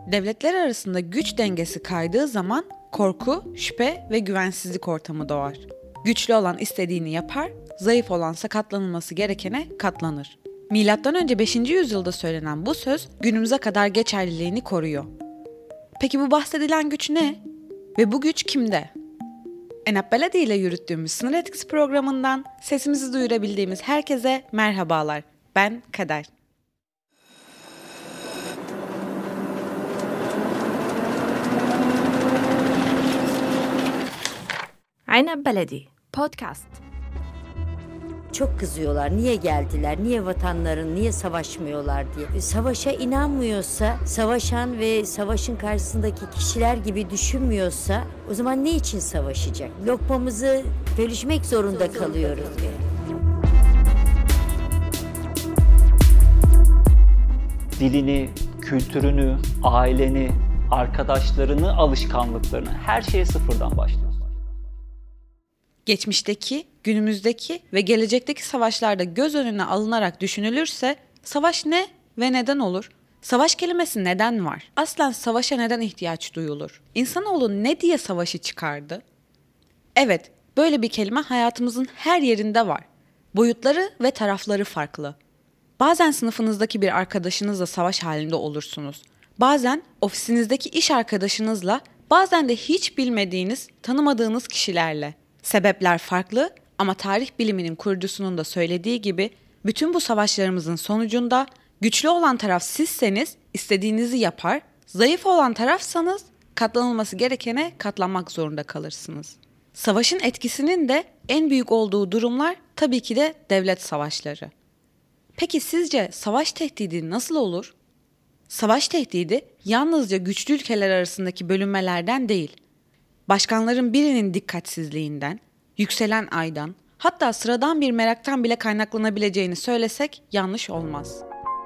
Devletler arasında güç dengesi kaydığı zaman korku, şüphe ve güvensizlik ortamı doğar. Güçlü olan istediğini yapar, zayıf olansa katlanılması gerekene katlanır. Milattan önce 5. yüzyılda söylenen bu söz günümüze kadar geçerliliğini koruyor. Peki bu bahsedilen güç ne? Ve bu güç kimde? Enab Baladi ile yürüttüğümüz Sınır Etkisi programından sesimizi duyurabildiğimiz herkese merhabalar. Ben Kader. Enab Baladi Podcast. Çok kızıyorlar. Niye geldiler? Niye vatanların, niye savaşmıyorlar diye. Savaşa inanmıyorsa, savaşan ve savaşın karşısındaki kişiler gibi düşünmüyorsa o zaman ne için savaşacak? Lokmamızı bölüşmek zorunda kalıyoruz. Dilini, kültürünü, aileni, arkadaşlarını, alışkanlıklarını, her şeye sıfırdan başlıyorsun. Geçmişteki, günümüzdeki ve gelecekteki savaşlarda göz önüne alınarak düşünülürse savaş ne ve neden olur? Savaş kelimesi neden var? Aslen savaşa neden ihtiyaç duyulur? İnsanoğlu ne diye savaşı çıkardı? Evet, böyle bir kelime hayatımızın her yerinde var. Boyutları ve tarafları farklı. Bazen sınıfınızdaki bir arkadaşınızla savaş halinde olursunuz. Bazen ofisinizdeki iş arkadaşınızla, bazen de hiç bilmediğiniz, tanımadığınız kişilerle. Sebepler farklı ama tarih biliminin kurucusunun da söylediği gibi bütün bu savaşlarımızın sonucunda güçlü olan taraf sizseniz istediğinizi yapar, zayıf olan tarafsanız katlanılması gerekene katlanmak zorunda kalırsınız. Savaşın etkisinin de en büyük olduğu durumlar tabii ki de devlet savaşları. Peki sizce savaş tehdidi nasıl olur? Savaş tehdidi yalnızca güçlü ülkeler arasındaki bölünmelerden değil, başkanların birinin dikkatsizliğinden, yükselen aydan, hatta sıradan bir meraktan bile kaynaklanabileceğini söylesek yanlış olmaz.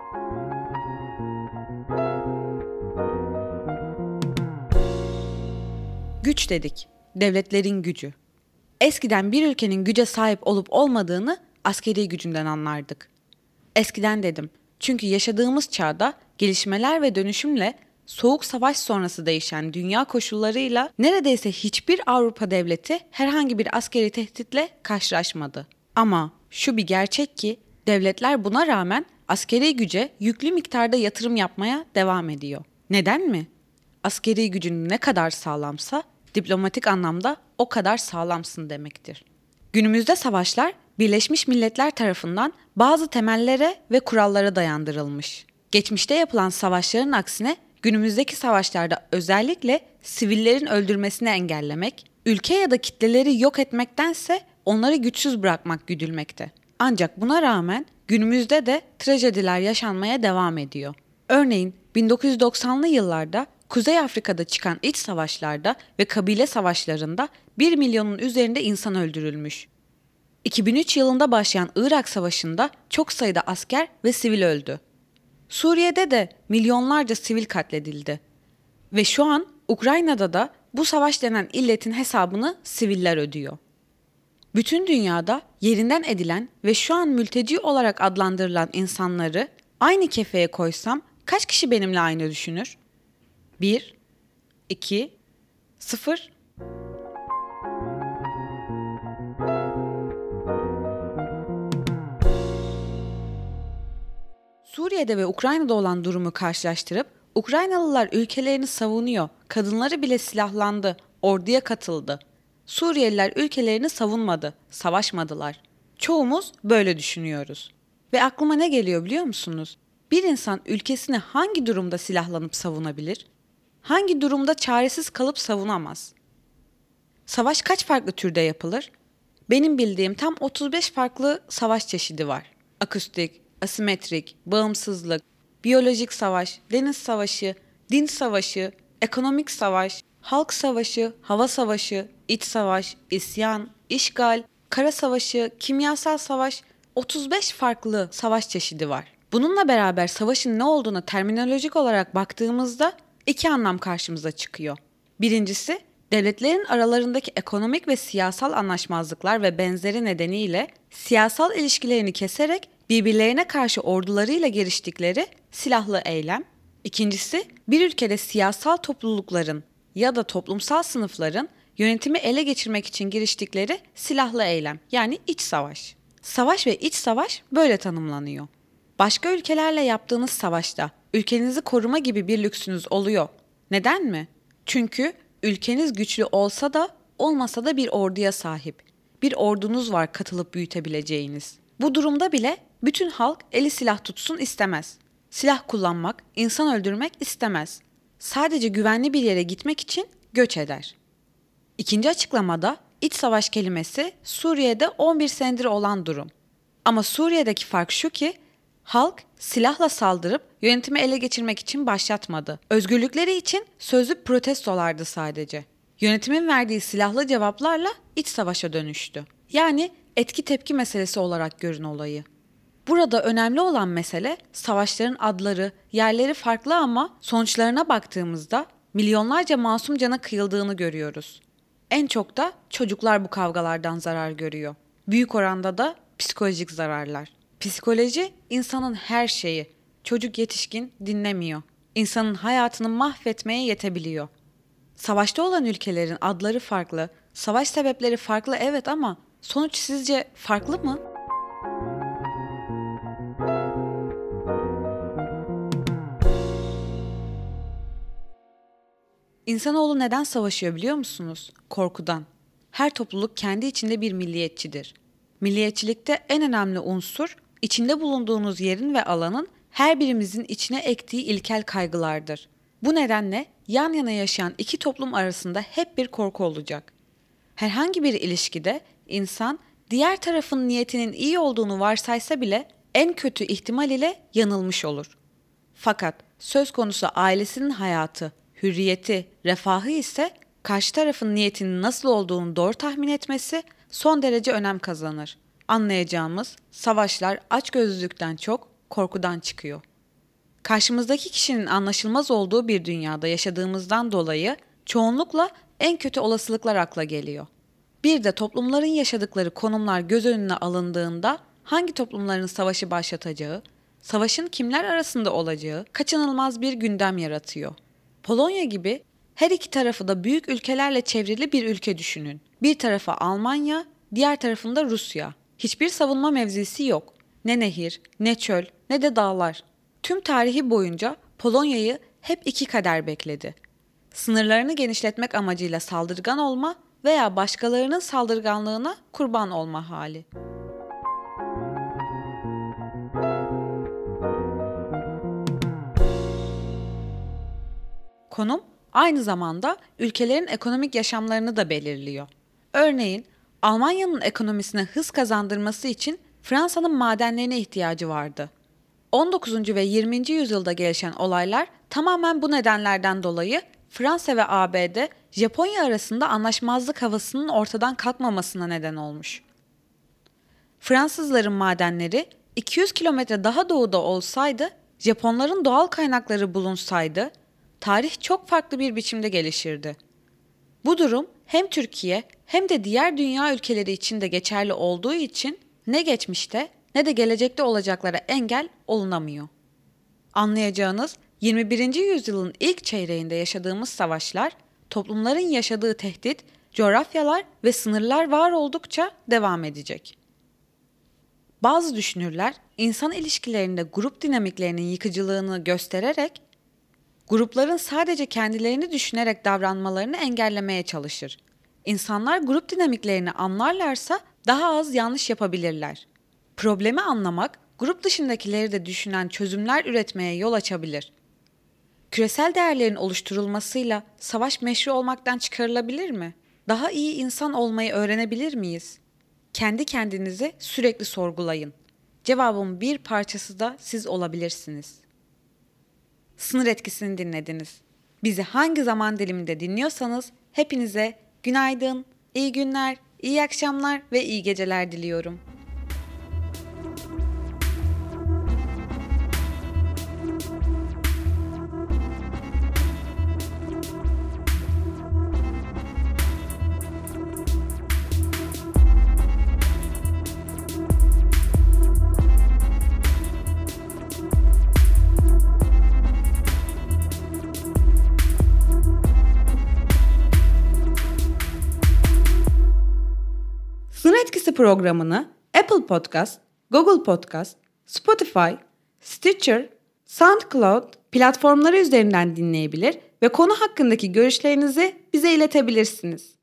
Güç dedik, devletlerin gücü. Eskiden bir ülkenin güce sahip olup olmadığını askeri gücünden anlardık. Eskiden dedim, çünkü yaşadığımız çağda gelişmeler ve dönüşümle Soğuk Savaş sonrası değişen dünya koşullarıyla neredeyse hiçbir Avrupa devleti herhangi bir askeri tehditle karşılaşmadı. Ama şu bir gerçek ki devletler buna rağmen askeri güce yüklü miktarda yatırım yapmaya devam ediyor. Neden mi? Askeri gücün ne kadar sağlamsa diplomatik anlamda o kadar sağlamsın demektir. Günümüzde savaşlar Birleşmiş Milletler tarafından bazı temellere ve kurallara dayandırılmış. Geçmişte yapılan savaşların aksine günümüzdeki savaşlarda özellikle sivillerin öldürmesini engellemek, ülke ya da kitleleri yok etmektense onları güçsüz bırakmak güdülmekte. Ancak buna rağmen günümüzde de trajediler yaşanmaya devam ediyor. Örneğin 1990'lı yıllarda Kuzey Afrika'da çıkan iç savaşlarda ve kabile savaşlarında 1 milyonun üzerinde insan öldürülmüş. 2003 yılında başlayan Irak Savaşı'nda çok sayıda asker ve sivil öldü. Suriye'de de milyonlarca sivil katledildi. Ve şu an Ukrayna'da da bu savaş denen illetin hesabını siviller ödüyor. Bütün dünyada yerinden edilen ve şu an mülteci olarak adlandırılan insanları aynı kefeye koysam kaç kişi benimle aynı düşünür? 1, 2, 0. Suriye'de ve Ukrayna'da olan durumu karşılaştırıp Ukraynalılar ülkelerini savunuyor, kadınları bile silahlandı, orduya katıldı. Suriyeliler ülkelerini savunmadı, savaşmadılar. Çoğumuz böyle düşünüyoruz. Ve aklıma ne geliyor biliyor musunuz? Bir insan ülkesini hangi durumda silahlanıp savunabilir? Hangi durumda çaresiz kalıp savunamaz? Savaş kaç farklı türde yapılır? Benim bildiğim tam 35 farklı savaş çeşidi var. Akustik, asimetrik, bağımsızlık, biyolojik savaş, deniz savaşı, din savaşı, ekonomik savaş, halk savaşı, hava savaşı, iç savaş, isyan, işgal, kara savaşı, kimyasal savaş, 35 farklı savaş çeşidi var. Bununla beraber savaşın ne olduğuna terminolojik olarak baktığımızda iki anlam karşımıza çıkıyor. Birincisi, devletlerin aralarındaki ekonomik ve siyasal anlaşmazlıklar ve benzeri nedeniyle siyasal ilişkilerini keserek birbirlerine karşı ordularıyla giriştikleri silahlı eylem. İkincisi, bir ülkede siyasal toplulukların ya da toplumsal sınıfların yönetimi ele geçirmek için giriştikleri silahlı eylem, yani iç savaş. Savaş ve iç savaş böyle tanımlanıyor. Başka ülkelerle yaptığınız savaşta ülkenizi koruma gibi bir lüksünüz oluyor. Neden mi? Çünkü ülkeniz güçlü olsa da olmasa da bir orduya sahip. Bir ordunuz var katılıp büyütebileceğiniz. Bu durumda bile bütün halk eli silah tutsun istemez. Silah kullanmak, insan öldürmek istemez. Sadece güvenli bir yere gitmek için göç eder. İkinci açıklamada iç savaş kelimesi Suriye'de 11 senedir olan durum. Ama Suriye'deki fark şu ki halk silahla saldırıp yönetimi ele geçirmek için başlatmadı. Özgürlükleri için sözlü protestolardı sadece. Yönetimin verdiği silahlı cevaplarla iç savaşa dönüştü. Yani etki tepki meselesi olarak görün olayı. Burada önemli olan mesele savaşların adları, yerleri farklı ama sonuçlarına baktığımızda milyonlarca masum cana kıyıldığını görüyoruz. En çok da çocuklar bu kavgalardan zarar görüyor. Büyük oranda da psikolojik zararlar. Psikoloji insanın her şeyi. Çocuk yetişkin dinlemiyor. İnsanın hayatını mahvetmeye yetebiliyor. Savaşta olan ülkelerin adları farklı, savaş sebepleri farklı evet ama sonuç sizce farklı mı? İnsanoğlu neden savaşıyor biliyor musunuz? Korkudan. Her topluluk kendi içinde bir milliyetçidir. Milliyetçilikte en önemli unsur, içinde bulunduğunuz yerin ve alanın her birimizin içine ektiği ilkel kaygılardır. Bu nedenle yan yana yaşayan iki toplum arasında hep bir korku olacak. Herhangi bir ilişkide insan diğer tarafın niyetinin iyi olduğunu varsaysa bile en kötü ihtimal ile yanılmış olur. Fakat söz konusu ailesinin hayatı, hürriyeti, refahı ise karşı tarafın niyetinin nasıl olduğunu doğru tahmin etmesi son derece önem kazanır. Anlayacağımız savaşlar açgözlülükten çok korkudan çıkıyor. Karşımızdaki kişinin anlaşılmaz olduğu bir dünyada yaşadığımızdan dolayı çoğunlukla en kötü olasılıklar akla geliyor. Bir de toplumların yaşadıkları konumlar göz önüne alındığında hangi toplumların savaşı başlatacağı, savaşın kimler arasında olacağı kaçınılmaz bir gündem yaratıyor. Polonya gibi her iki tarafı da büyük ülkelerle çevrili bir ülke düşünün. Bir tarafı Almanya, diğer tarafında Rusya. Hiçbir savunma mevzisi yok. Ne nehir, ne çöl, ne de dağlar. Tüm tarihi boyunca Polonya'yı hep iki kader bekledi. Sınırlarını genişletmek amacıyla saldırgan olma veya başkalarının saldırganlığına kurban olma hali. Konum aynı zamanda ülkelerin ekonomik yaşamlarını da belirliyor. Örneğin Almanya'nın ekonomisine hız kazandırması için Fransa'nın madenlerine ihtiyacı vardı. 19. ve 20. yüzyılda gelişen olaylar tamamen bu nedenlerden dolayı Fransa ve ABD, Japonya arasında anlaşmazlık havasının ortadan kalkmamasına neden olmuş. Fransızların madenleri 200 kilometre daha doğuda olsaydı, Japonların doğal kaynakları bulunsaydı, tarih çok farklı bir biçimde gelişirdi. Bu durum hem Türkiye hem de diğer dünya ülkeleri için de geçerli olduğu için ne geçmişte ne de gelecekte olacaklara engel olunamıyor. Anlayacağınız 21. yüzyılın ilk çeyreğinde yaşadığımız savaşlar, toplumların yaşadığı tehdit, coğrafyalar ve sınırlar var oldukça devam edecek. Bazı düşünürler insan ilişkilerinde grup dinamiklerinin yıkıcılığını göstererek, grupların sadece kendilerini düşünerek davranmalarını engellemeye çalışır. İnsanlar grup dinamiklerini anlarlarsa daha az yanlış yapabilirler. Problemi anlamak, grup dışındakileri de düşünen çözümler üretmeye yol açabilir. Küresel değerlerin oluşturulmasıyla savaş meşru olmaktan çıkarılabilir mi? Daha iyi insan olmayı öğrenebilir miyiz? Kendi kendinizi sürekli sorgulayın. Cevabın bir parçası da siz olabilirsiniz. Sınır Etkisi'ni dinlediniz. Bizi hangi zaman diliminde dinliyorsanız hepinize günaydın, iyi günler, iyi akşamlar ve iyi geceler diliyorum. Bilgisi programını Apple Podcast, Google Podcast, Spotify, Stitcher, SoundCloud platformları üzerinden dinleyebilir ve konu hakkındaki görüşlerinizi bize iletebilirsiniz.